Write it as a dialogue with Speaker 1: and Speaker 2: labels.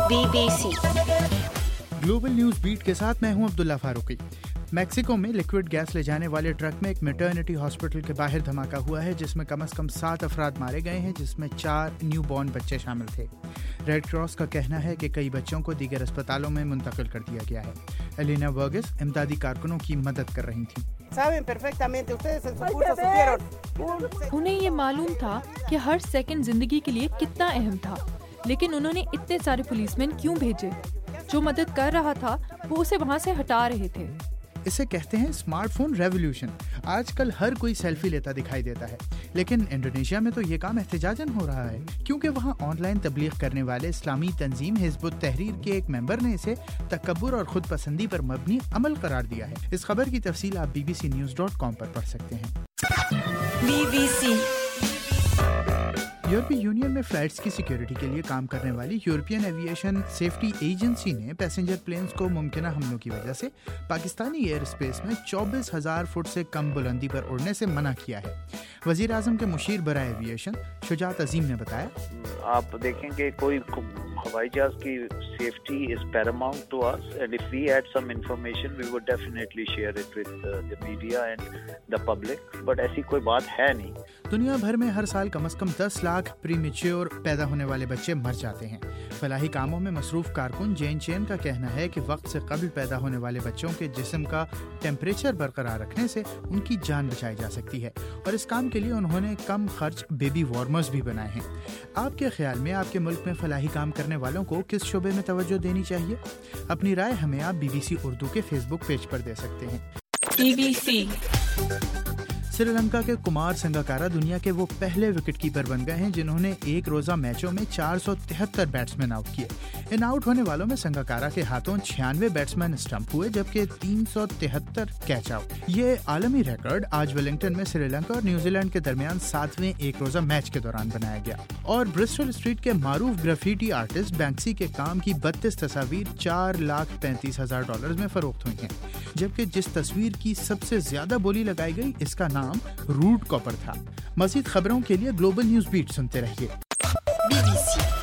Speaker 1: BBC
Speaker 2: global news beat के साथ मैं हूं अब्दुल्ला फारूकी। मैक्सिको में लिक्विड गैस ले जाने वाले ट्रक में एक मैटरनिटी हॉस्पिटल के बाहर धमाका हुआ है, जिसमें कम से कम 7 अफराद मारे गए हैं, जिसमें 4 न्यू बॉर्न बच्चे शामिल थे। रेड क्रॉस का कहना है कि कई बच्चों को दीगर अस्पतालों में मुंतकिल कर दिया गया है। एलिना वर्गिस इमदादी कारकुनों की मदद कर रही थीं।
Speaker 3: उन्हें ये मालूम था कि हर सेकंड जिंदगी के लिए कितना अहम था, लेकिन उन्होंने इतने सारे पुलिसमैन क्यों भेजे? जो मदद कर रहा था वो उसे वहाँ से हटा रहे थे।
Speaker 2: इसे कहते हैं स्मार्टफोन रेवोल्यूशन। आजकल हर कोई सेल्फी लेता दिखाई देता है, लेकिन इंडोनेशिया में तो ये काम एहतजाजन हो रहा है, क्योंकि वहाँ ऑनलाइन तबलीग करने वाले इस्लामी तंजीम हिज़्बुत तहरीर के एक मेंबर ने इसे तकब्बुर और खुद पसंदी पर मबनी अमल करार दिया है। इस खबर की तफसील आप bbcnews.com पर पढ़ सकते हैं।
Speaker 1: BBC
Speaker 2: यूरोपीय यूनियन में फ्लाइट्स की सिक्योरिटी के लिए काम करने वाली यूरोपियन एविएशन सेफ्टी एजेंसी ने पैसेंजर प्लेन्स को मुमकिन हमलों की वजह से पाकिस्तानी एयर स्पेस में 24,000 फुट से कम बुलंदी पर उड़ने से मना किया है। वजीर आजम के मुशीर बराए एविएशन शुजात अजीम ने बताया,
Speaker 4: आप देखेंगे कोई हवाई जहाज की safety is paramount to us and if we had some information we would definitely share it with the media and the public, but ऐसी कोई बात है नहीं।
Speaker 2: दुनिया भर में हर साल कम से कम 10 लाख प्रीमेच्योर पैदा होने वाले बच्चे मर जाते हैं। फलाही कामों में मसरूफ कारकुन जेन चेन का कहना है कि वक्त से कबल पैदा होने वाले बच्चों के जिस्म का टेम्परेचर बरकरार रखने से उनकी जान बचाई जा सकती है, और इस काम के लिए उन्होंने कम खर्च बेबी वार्मर्स भी बनाए हैं। आपके ख्याल में आपके मुल्क में फलाही काम करने वालों को किस शोबे में तवज्जो देनी चाहिए? अपनी राय हमें आप BBC उर्दू के फेसबुक पेज पर दे सकते हैं।
Speaker 1: BBC
Speaker 2: श्रीलंका के कुमार संगकारा दुनिया के वो पहले विकेट कीपर बन गए हैं जिन्होंने एक रोजा मैचों में 473 बैट्समैन आउट किए। इन आउट होने वालों में संगकारा के हाथों 96 बैट्समैन स्टंप हुए, जबकि 373 कैच आउट। ये आलमी रिकॉर्ड आज वेलिंगटन में श्रीलंका और न्यूजीलैंड के दरमियान 7वें एक रोजा मैच के दौरान बनाया गया। और ब्रिस्टल स्ट्रीट के मारूफ ग्राफिटी आर्टिस्ट बैंक्सी के काम की 32 तस्वीर $4,35,000 में फरोख्त हुई हैं, जबकि जिस तस्वीर की सबसे ज्यादा बोली लगाई गई इसका नाम रूट कॉपर था। मज़ीद खबरों के लिए ग्लोबल न्यूज बीट सुनते रहिए।
Speaker 1: BBC